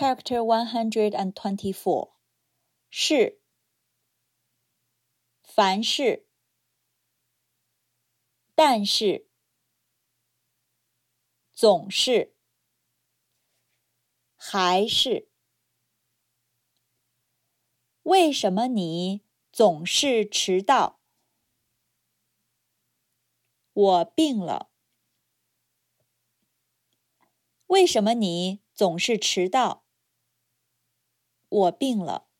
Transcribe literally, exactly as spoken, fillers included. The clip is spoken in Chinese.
Character one hundred twenty-four. 是，凡是，但是，总是，还是。为什么你总是迟到？我病了。为什么你总是迟到？我病了。